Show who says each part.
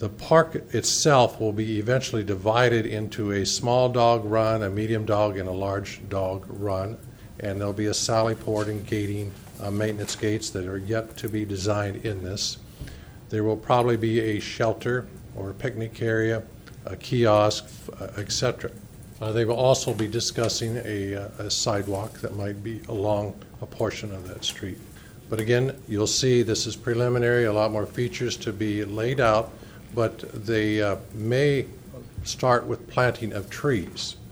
Speaker 1: The park itself will be eventually divided into a small dog run, a medium dog, and a large dog run. And there'll be a sally port and gating, maintenance gates that are yet to be designed in this. There will probably be a shelter or a picnic area, a kiosk, etc. They will also be discussing a sidewalk that might be along a portion of that street. But again, you'll see this is preliminary, a lot more features to be laid out, but they may start with planting of trees.